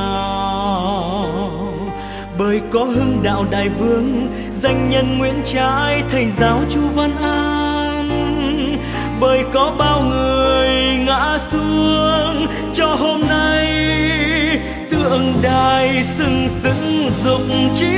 nào. Bởi có Hưng Đạo Đại Vương, danh nhân Nguyễn Trãi, thầy giáo Chu Văn An. Bởi có bao người ngã xuống cho hôm nay tượng đài sừng sững dục chí.